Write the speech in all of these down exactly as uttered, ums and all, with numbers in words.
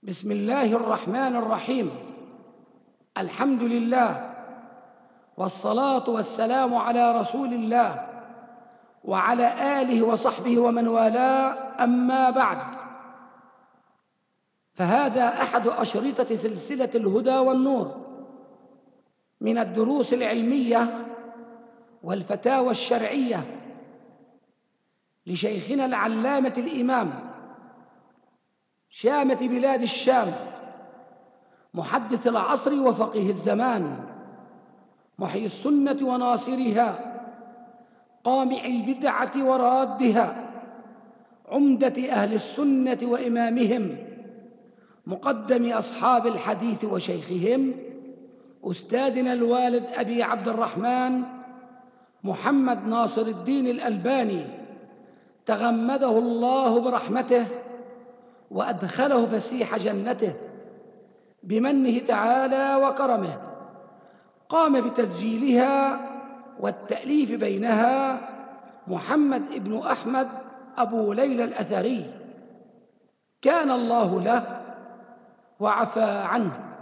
بسم الله الرحمن الرحيم. الحمد لله والصلاة والسلام على رسول الله وعلى آله وصحبه ومن والاه، أما بعد، فهذا أحد أشرطة سلسلة الهدى والنور من الدروس العلمية والفتاوى الشرعية لشيخنا العلامة الإمام شامة بلاد الشام، محدث العصر وفقيه الزمان، محيي السنة وناصرها، قامع البدعة ورادها، عمدة أهل السنة وإمامهم، مقدم أصحاب الحديث وشيخهم، أستاذنا الوالد أبي عبد الرحمن محمد ناصر الدين الألباني، تغمده الله برحمته وأدخله فسيح جنته بمنه تعالى وكرمه. قام بتسجيلها والتأليف بينها محمد ابن أحمد أبو ليلى الأثري، كان الله له وعفى عنه.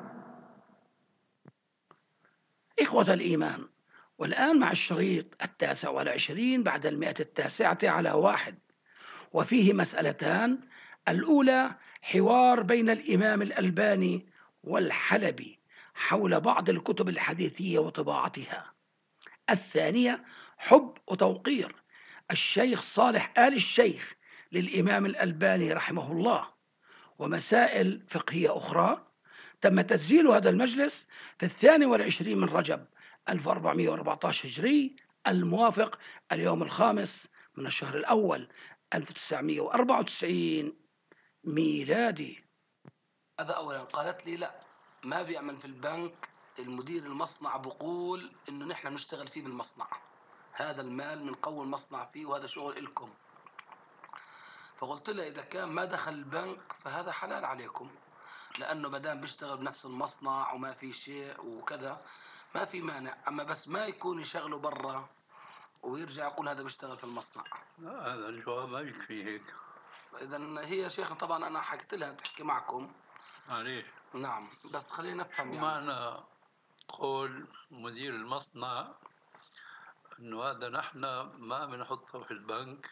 إخوة الإيمان، والآن مع الشريط التاسع والعشرين بعد المئة التاسعة على واحد، وفيه مسألتان: الأولى حوار بين الإمام الألباني والحلبي حول بعض الكتب الحديثية وطباعتها. الثانية حب وتوقير الشيخ صالح آل الشيخ للإمام الألباني رحمه الله، ومسائل فقهية أخرى. تم تسجيل هذا المجلس في الثاني والعشرين من رجب ألف وأربعمائة وأربعة عشر هجري، الموافق اليوم الخامس من الشهر الأول ألف وتسعمائة وأربعة وتسعين ميلادي. هذا أولا. قالت لي لا، ما بيعمل في البنك، المدير المصنع بقول إنه نحن نشتغل فيه بالمصنع، هذا المال من قوة المصنع فيه وهذا شغل إلكم. فقلت له إذا كان ما دخل البنك فهذا حلال عليكم، لأنه مدام بيشتغل بنفس المصنع وما في شيء وكذا ما في مانع، أما بس ما يكون يشغله برا ويرجع يقول هذا بيشتغل في المصنع. لا، هذا الجواب ما يكفي هيك. إذا هي شيخ طبعا أنا حكيت لها تحكي معكم. معليش، نعم، بس خلينا نفهم شو يعني. معنى قول مدير المصنع انه هذا نحن ما بنحطه في البنك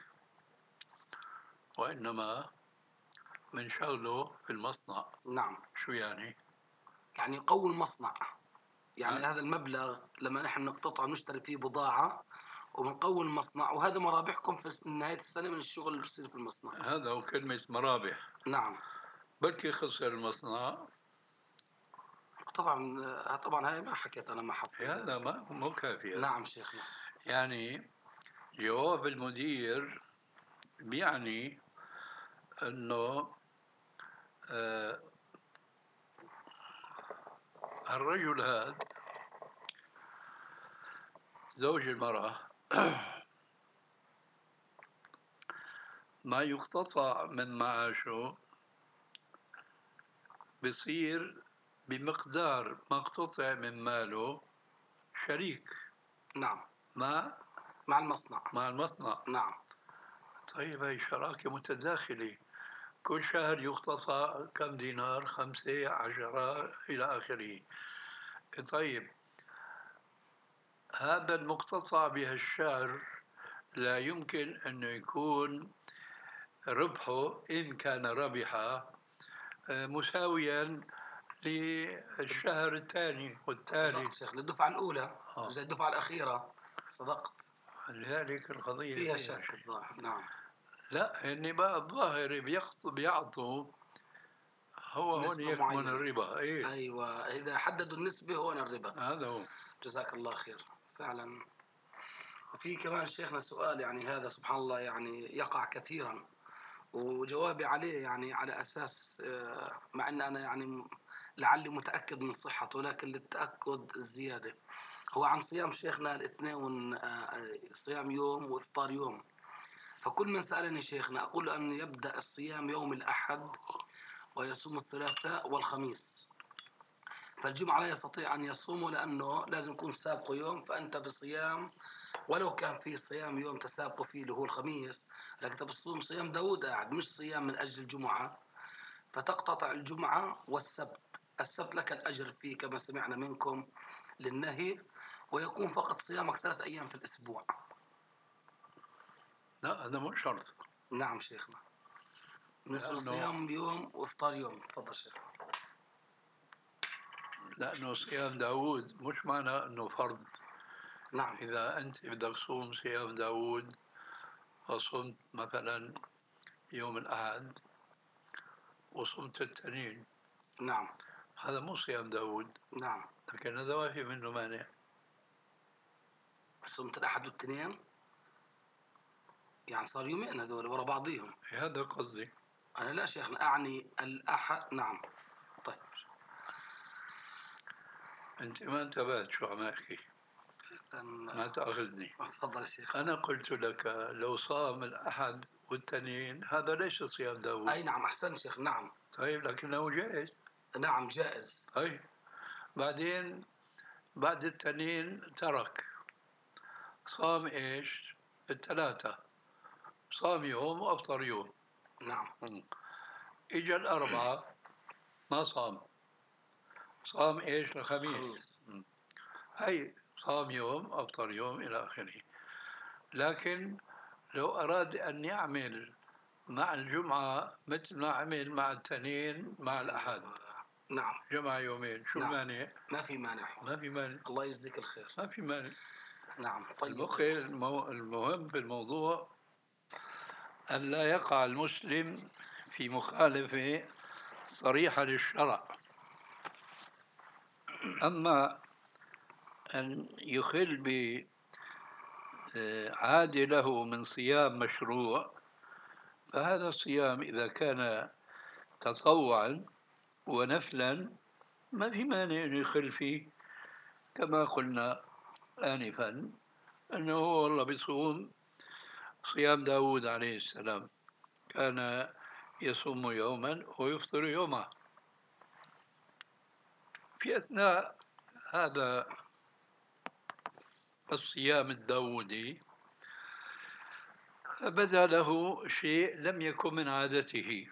وانما بنشغله في المصنع؟ نعم، شو يعني؟ يعني يقوي المصنع، يعني ها؟ هذا المبلغ لما نحن نقتطع نشتري فيه بضاعة وبنقوي المصنع، وهذا مرابحكم في نهاية السنة من الشغل اللي بيصير في المصنع. هذا هو كلمة مرابح. نعم، بلكي خسر المصنع. طبعا طبعا هاي ما حكيت أنا، ما حط هذا ذلك. ما مو كافي هذا. نعم شيخنا. يعني جواب المدير بيعني انه آه الرجل هذا زوج المرأة ما يقتطع من معاشه بصير بمقدار ما اقتطع من ماله شريك نعم، مع مع المصنع. مع المصنع. نعم، طيب هي شراكة متداخلة، كل شهر يقتطع كم دينار، خمسة، عشرة إلى آخره. طيب هذا المقتطع بهالشهر لا يمكن أن يكون ربحه إن كان ربحا مساويا للشهر الثاني والثالث. صدقت شيخ، للدفعة الأولى آه. زي الدفعة الأخيرة. صدقت، لذلك القضية فيها فيها شك شيء. الظاهر. نعم، لا، إني بقى الظاهر بيعطوا بيعطوا هو هون نسبة يكمن معينة. الربا. إيه، أيوة، إذا حددوا النسبة هون الربا. هذا هو. جزاك الله خير. فعلا. وفي كمان شيخنا سؤال، يعني هذا سبحان الله يعني يقع كثيرا، وجوابي عليه يعني على أساس آه، مع أن أنا يعني لعلي متأكد من صحته، لكن للتأكد الزيادة. هو عن صيام شيخنا الاثنين، آه، صيام يوم وإفطار يوم. فكل من سألني شيخنا أقول له أن يبدأ الصيام يوم الأحد ويصوم الثلاثاء والخميس، فالجمعة لا يستطيع أن يصومه لأنه لازم يكون سابقه يوم، فأنت بصيام ولو كان في صيام يوم تسابقه فيه اللي هو الخميس، لكن أنت بتصوم صيام داود قاعد، مش صيام من أجل الجمعة. فتقتطع الجمعة والسبت. السبت لك الأجر فيه كما سمعنا منكم للنهي، ويكون فقط صيامك ثلاث أيام في الأسبوع. لا هذا مو شرط. نعم شيخنا، مثل لأنه صيام يوم وإفطار يوم. تفضل شيخ. لأنه صيام داود مش معنى أنه فرض. نعم. إذا أنت بدك تصوم صيام داود وصمت مثلا يوم الأحد وصمت التنين، نعم. هذا مو صيام داود، نعم. لكن هذا ما في منه مانع. صمت الأحد والتنين يعني صار يومين هذول ورا بعضيهم. هذا قصدي. أنا لا شيخنا أعني الأحد. نعم. طيب أنت ما انتبهت شو عم أحكي، ما تأخذني. تفضل يا شيخ. أنا قلت لك لو صام الأحد والتنين هذا ليس صيام داود. أي نعم أحسن شيخ. نعم. طيب لكنه جائز. نعم جائز. أي بعدين بعد التنين ترك، صام إيش؟ الثلاثة، صام يوم وأفطر يوم. نعم. إجا الأربعة ما صام، صام إيش؟ الخميس. هي صام يوم أفطر يوم إلى آخره. لكن لو أراد أن يعمل مع الجمعة مثل ما عمل مع التنين مع الأحد، نعم جمع يومين، شو نعم. المانع؟ ما في مانع. ما في مانع. الله يجزيك الخير. ما في مانع. نعم. طيب المو... المهم في الموضوع أن لا يقع المسلم في مخالفة صريحة للشرع. أما أن يخل بعادة له من صيام مشروع، فهذا الصيام إذا كان تطوعا ونفلا ما في مانع أن يخل فيه، كما قلنا آنفا أنه والله بيصوم صيام داود عليه السلام، كان يصوم يوما ويفطر يوما. في أثناء هذا الصيام الداودي بدا له شيء لم يكن من عادته،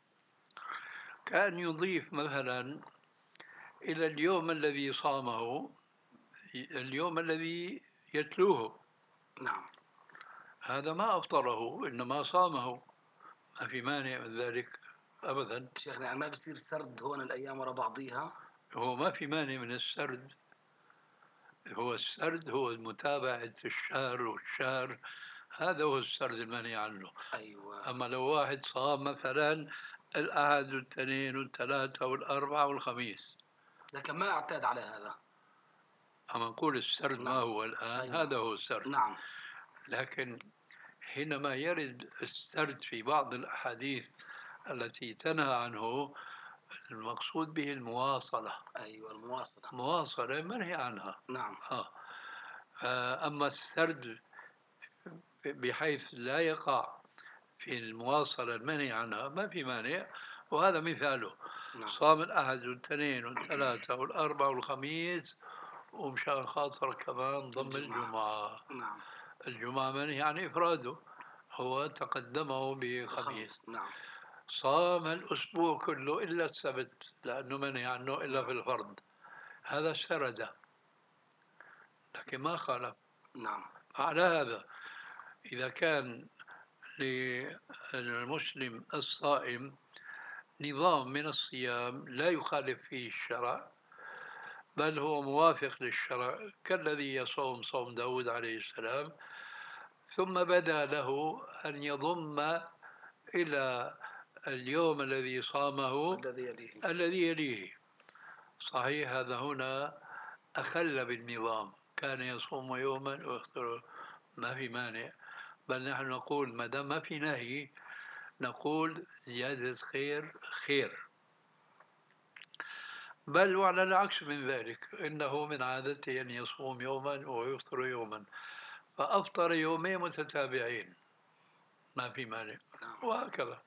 كان يضيف مثلا إلى اليوم الذي صامه اليوم الذي يتلوه. نعم. هذا ما أفطره إنما صامه، ما في مانع من ذلك أبدا. شيخنا يعني ما بصير سرد هون الأيام ورا بعضيها؟ هو ما في مانع من السرد، هو السرد هو متابعة الشهر والشهر، هذا هو السرد المنهي عنه. أيوة. أما لو واحد صام مثلا الأحد والتنين والثلاثة والأربعة والخميس، لكن ما اعتاد على هذا. أما نقول السرد نعم. ما هو الآن. أيوة. هذا هو السرد. نعم. لكن حينما يرد السرد في بعض الأحاديث التي تنهى عنه، المقصود به المواصلة. أيوة المواصلة. مواصلة منهي عنها. نعم. آه. أما السرد بحيث لا يقع في المواصلة المنهي عنها ما في مانع، وهذا مثاله. نعم. صام الأحد والتنين والثلاثة والأربعة والخميس، ومشان خاطر كمان ضم الجمعة. الجمعة. نعم. الجمعة منهي عن إفراده، هو تقدمه بخميس. نعم. صام الأسبوع كله إلا السبت لأنه منهي عنه إلا في الفرض، هذا سرد لكن ما خالف. نعم. على هذا إذا كان للمسلم الصائم نظام من الصيام لا يخالف فيه الشرع، بل هو موافق للشرع كالذي يصوم صوم داود عليه السلام، ثم بدا له أن يضم إلى اليوم الذي صامه الذي يليه. الذي يليه، صحيح هذا هنا أخل بالنظام، كان يصوم يوما ويفطر، ما في مانع. بل نحن نقول ما دام ما في نهي نقول زيادة خير خير، بل وعلى العكس من ذلك، إنه من عادته أن يصوم يوما ويفطر يوما، فأفطر يومين متتابعين ما في مانع، وهكذا.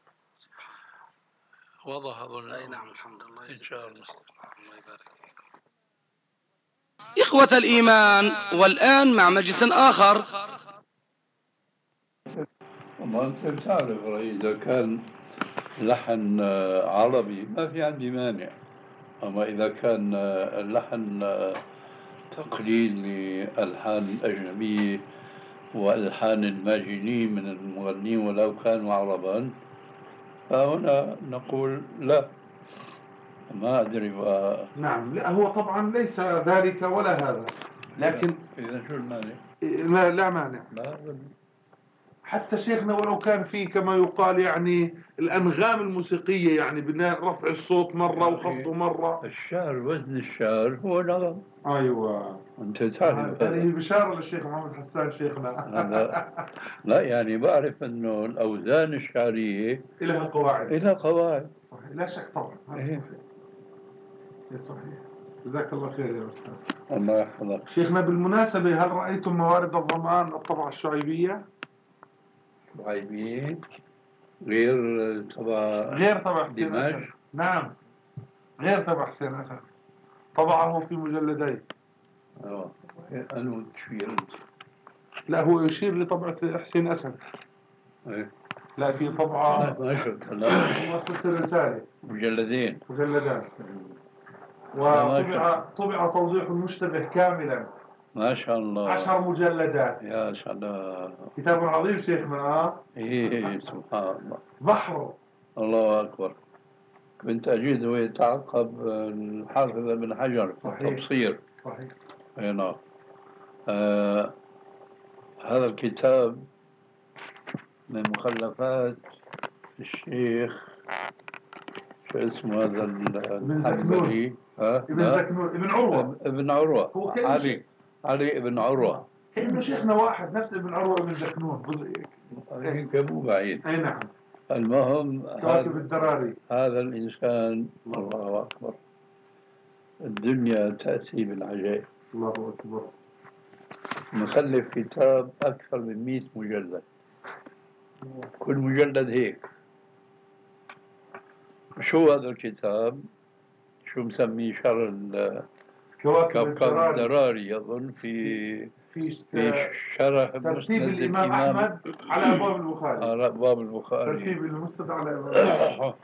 وضح أظن. أي نعم الحمد لله. إن شاء الله. الله يبارك فيكم. إخوة الإيمان، والآن مع مجلس آخر. ما أنت بتعرف إذا كان لحن آه، عربي ما في عندي مانع، أما إذا كان آه، اللحن آه، تقليد لألحان أجنبية وألحان الماجنين من المغنين ولو كانوا عربا، فهنا نقول لا. ما أدري بقى. نعم، لا هو طبعا ليس ذلك ولا هذا، لكن إذا شو المانع؟ لا, لا مانع. لا حتى شيخنا ولو كان في كما يقال يعني الأنغام الموسيقية، يعني رفع الصوت مرة وخفضه مرة. الشعر، وزن الشعر هو نغم. أيوة، أنت تعرف هذه بشارة للشيخ محمد حسان شيخنا. هذا لا يعني بعرف أنه الأوزان الشعرية لها قواعد. لها قواعد. صحيح، لا شك طبعا. إيه. صحيح. صحيح. جزاك الله خير يا أستاذ. الله يحفظك. شيخنا بالمناسبة، هل رأيتم موارد الظمآن الطبعة الشعيبية؟ شعيبية غير تبع غير تبع حسين أسد. دمشق؟ نعم، غير تبع حسين أسد، طبعه في مجلدين. اه أنو تشير أنت؟ لا، هو يشير لطبعة حسين أسد. إيه. لا، في طبعة ما شفت هلا مؤسسة الرسالة مجلدين مجلدان، وطبع طبع توضيح المشتبه كاملا. ما شاء الله. عشر مجلدات. يا سلام. كتاب عظيم شيخنا. اه إيه سبحان الله. بحر. الله أكبر. كنت أجد ويتعقب الحافظ ابن حجر في التبصير. صحيح. أي نعم. آه هذا الكتاب من مخلفات الشيخ شو اسمه هذا الحنبلي؟ ابن زكنون، ابن عروة. ابن عروة علي علي ابن عروة. كأنه شيخنا واحد، نفس ابن عروة ابن زكنون. هيك مو بعيد. أي نعم. المهم كواكب الدراري. هذا الإنسان الله أكبر، الدنيا تأتي بالعجائب. الله أكبر. مخلف كتاب أكثر من مئة مجلد، كل مجلد هيك. شو هذا الكتاب؟ شو مسميه؟ شر كوكب الدراري أظن. في في, في شرح ترتيب الإمام أحمد على أبواب البخاري. على أبواب البخاري. ترتيب المسند على أبواب.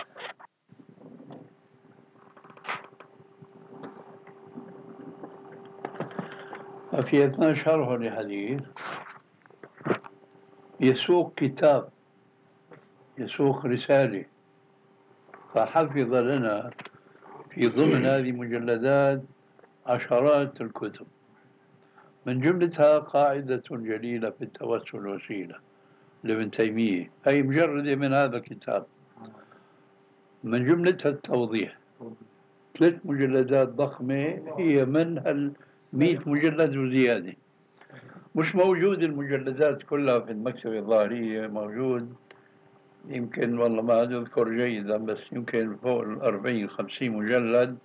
في أثناء شرحه لحديث يسوق كتاب، يسوق رسالة، فحفظ لنا في ضمن هذه المجلدات عشرات الكتب، من جملتها قاعدة جليلة في التوسل وسيلة لابن تيمية، هي مجردة من هذا الكتاب. من جملتها التوضيح، ثلاث مجلدات ضخمة هي من هالمئة مجلد وزيادة. مش موجود المجلدات كلها في المكتبة الظاهرية، موجود يمكن والله ما أذكر جيدا، بس يمكن فوق الأربعين خمسين مجلد.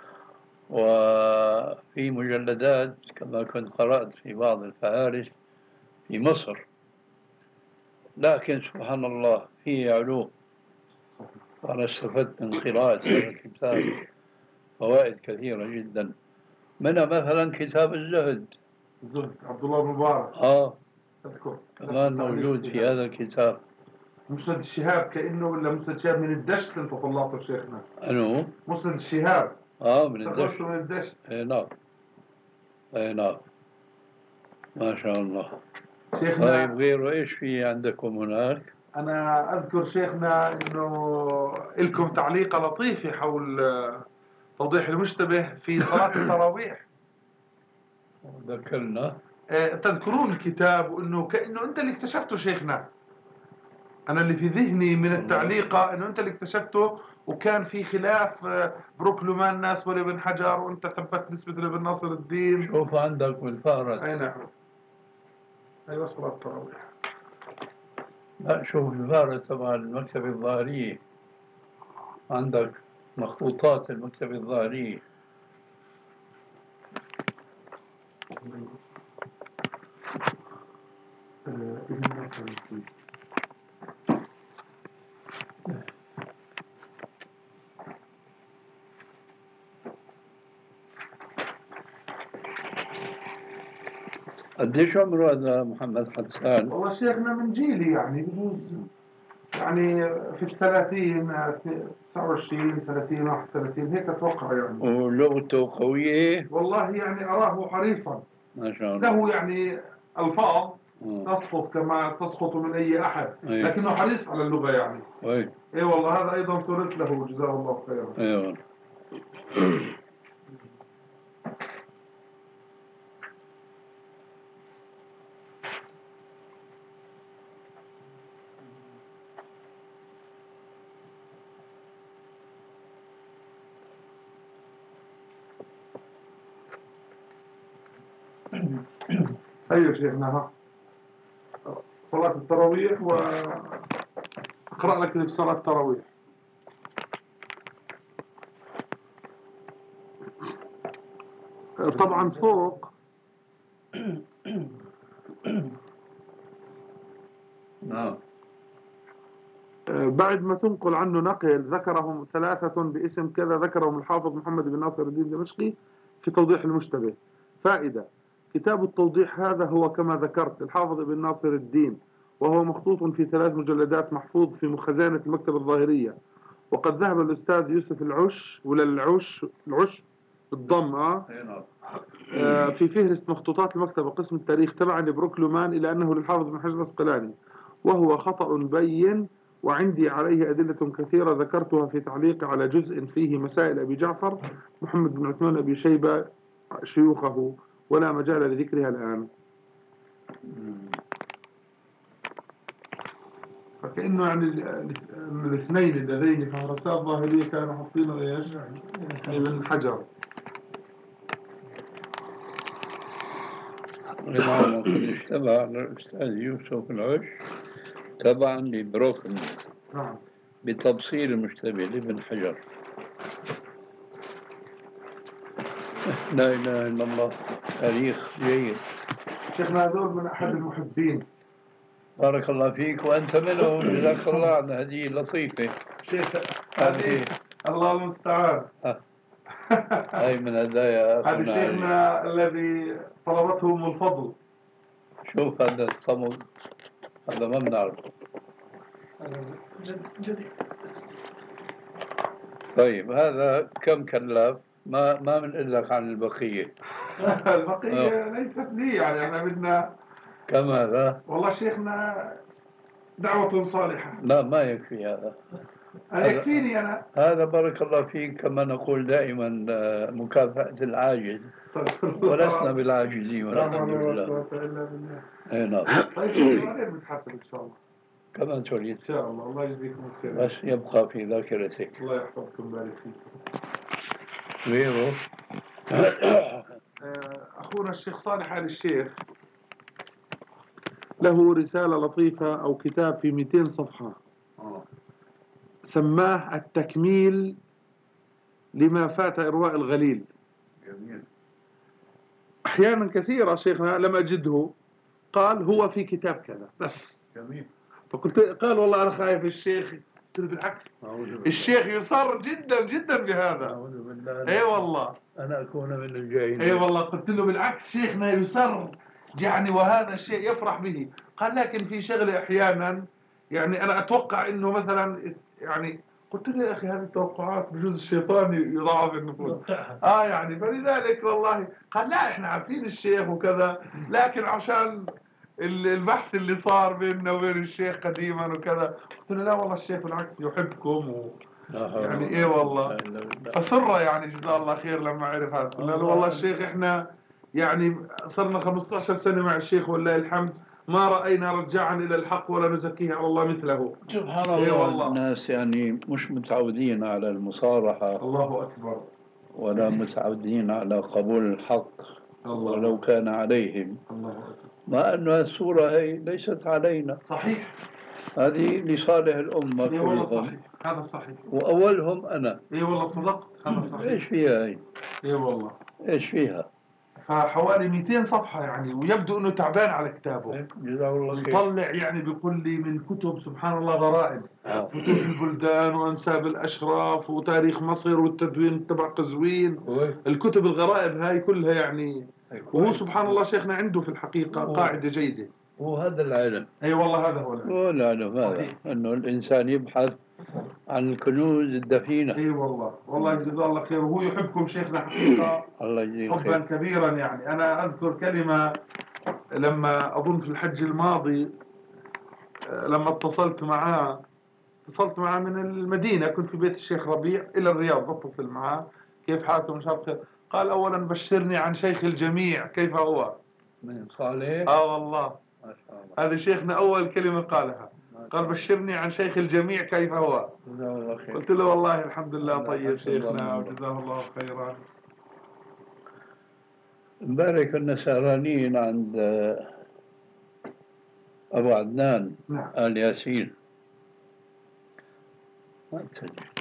وفي مجلدات كما كنت قرأت في بعض الفهارس في مصر، لكن سبحان الله فيه علوم، وأنا استفدت من قراءة هذا الكتاب فوائد كثيرة جدا، منها مثلا كتاب الزهد. الزهد عبد الله المبارك. آه أذكر كمان موجود في هذا الكتاب. مسند الشهاب كأنه، ولا مسند الشهاب من الدشت أنت طلعته شيخنا؟ أنو؟ مسند الشهاب. آه من الدشت. من الدشت. إيه نعم. إيه نعم. ما شاء الله. شيخنا. طيب غيره إيش في عندكم هناك؟ أنا أذكر شيخنا إنه لكم تعليقة لطيفة حول توضيح المشتبه في صلاة التراويح. ذكرنا. تذكرون الكتاب، وإنه كأنه أنت اللي اكتشفته شيخنا. أنا اللي في ذهني من التعليقة إنه أنت اللي اكتشفته، وكان في خلاف بروك لومان ناس ولا ابن حجر، وأنت ثبت نسبة لابن ناصر الدين. شوف عندك بالفهرس. أي نعم. أيوة صلاة التراويح. لا شوف الفهرس تبع المكتبة الظاهرية، عندك مخطوطات المكتبة الظاهرية. قديش عمره هذا محمد حسان؟ والله شيخنا من جيلي، يعني بجوز يعني في الثلاثين تسعة وعشرين ثلاثين واحد وثلاثين هيك أتوقع يعني. ولغته قوية؟ والله يعني أراه حريصا، ما شاء الله، له يعني ألفاظ آه. تسقط كما تسقط من أي أحد، أيه. لكنه حريص على اللغة يعني. أي إيه والله هذا أيضا ثلث له جزاه الله خيرا. أيوة. أيوة شيخنا، ها صلاة التراويح، وأقرأ لك في صلاة التراويح. طبعا فوق نعم. بعد ما تنقل عنه نقل ذكرهم ثلاثة باسم كذا، ذكرهم الحافظ محمد بن ناصر الدين الدمشقي في توضيح المشتبه. فائدة: كتاب التوضيح هذا هو كما ذكرت الحافظ ابن ناصر الدين، وهو مخطوط في ثلاث مجلدات محفوظ في خزانة المكتبة الظاهرية. وقد ذهب الأستاذ يوسف العش ولا العش العش الضم آه في فهرس مخطوطات المكتبة قسم التاريخ تبعا لبروكلومان إلى أنه للحافظ بن حجر العسقلاني، وهو خطأ بين، وعندي عليه أدلة كثيرة ذكرتها في تعليق على جزء فيه مسائل أبي جعفر محمد بن عثمان أبي شيبة شيوخه، ولا مجال لذكرها الآن. فكأنه يعني الاثنين اللذين فهرسات ظاهرية كانوا حاطينه ايش؟ يعني من حجر. الإمام قد اشتبه على الأستاذ يوسف العش تبعا لبروكن نعم بتبصير المشتبه لابن حجر. لا إله إلا الله، تاريخ جيد. شيخنا هذول من أحد المحبين. بارك الله فيك وأنت منهم، جزاك الله عن هذه اللطيفة. شيخ هذه الله المستعان. هاي من هدايا هذا شيخنا الذي طلبته أم الفضل. شوف هذا الصمد، هذا ما بنعرفه. جديد. طيب هذا كم كلف؟ ما ما بنقول لك عن البقية. البقية ليست لي يعني، احنا بدنا كم هذا؟ والله شيخنا دعوة صالحة. لا ما يكفي هذا. أنا يكفيني أنا. هذا بارك الله فيك كما نقول دائما مكافأة العاجز، ولسنا بالعاجزين والحمد لله. اي نعم. طيب بعدين بنتحاسب إن شاء الله. كما تريد. إن شاء الله، الله يجزيكم الخير. بس يبقى في ذاكرتك. الله يحفظكم ويبارك فيكم. غيره أخونا الشيخ صالح آل الشيخ له رسالة لطيفة أو كتاب في مئتين صفحة، سماه التكميل لما فات إرواء الغليل. جميل. أحيانا كثيرة شيخنا لم أجده قال هو في كتاب كذا بس. جميل. فقلت قال والله أنا خايف الشيخ، قلت له بالعكس الشيخ يصر جدا جدا بهذا. اي والله أنا أكون من الجاهلين. اي والله قلت له بالعكس شيخنا يصر يعني، وهذا الشيء يفرح به. قال لكن في شغلة أحيانا يعني أنا أتوقع إنه مثلا يعني، قلت له يا أخي هذه التوقعات بجوز الشيطان يضاعف النفوس. آه يعني فلذلك والله قال لا إحنا عارفين الشيخ وكذا، لكن عشان البحث اللي صار بيننا وبين الشيخ قديما وكذا، قلت له لا والله الشيخ بالعكس يحبكم و... يعني ايه والله. فسره يعني جزاه الله خير لما عرف هذا. قلنا له والله الشيخ احنا يعني صرنا خمسة عشر سنة مع الشيخ والله الحمد ما رأينا رجعا إلى الحق ولا نزكيه على الله مثله. سبحان الله. والله الناس يعني مش متعودين على المصارحة. الله أكبر. ولا متعودين على قبول الحق الله. ولو كان عليهم. الله أكبر. مع أن الصورة هي ليست علينا. صحيح. هذه لصالح الأمة كلهم. والله صحيح. هذا صحيح. وأولهم أنا. اي والله صدقت. هذا صحيح. إيش فيها هي؟ اي والله. إيش فيها؟ فحوالي مئتين صفحة يعني، ويبدو أنه تعبان على كتابه. جزاه الله خير. يطلع يعني بيقول لي من كتب سبحان الله غرائب، فتوح البلدان وأنساب الأشراف وتاريخ مصر والتدوين تبع قزوين. الكتب الغرائب هاي كلها يعني. وهو سبحان الله شيخنا عنده في الحقيقة قاعدة جيدة. وهذا العلم. اي والله هذا هو العلم. هو العلم هذا، صحيح. انه الانسان يبحث عن الكنوز الدفينة. اي والله، والله جزاه الله خير، وهو يحبكم شيخنا حقيقة الله يجزيه حبا خير. كبيرا. يعني أنا أذكر كلمة لما أظن في الحج الماضي، لما اتصلت معاه اتصلت معاه من المدينة، كنت في بيت الشيخ ربيع إلى الرياض، بتصل معاه كيف حالكم؟ شاء الله خير. قال أولا بشرني عن شيخ الجميع كيف هو؟ من صالح. آه والله ما شاء الله. هذا شيخنا أول كلمة قالها، قال بشرني عن شيخ الجميع كيف هو؟ جزاه الله خير. قلت له والله الحمد لله طيب حسن شيخنا الله. وجزاه الله خيرا. امبارح كنا سهرانين عند أبو عدنان نعم. آل ياسين. ما تسجل.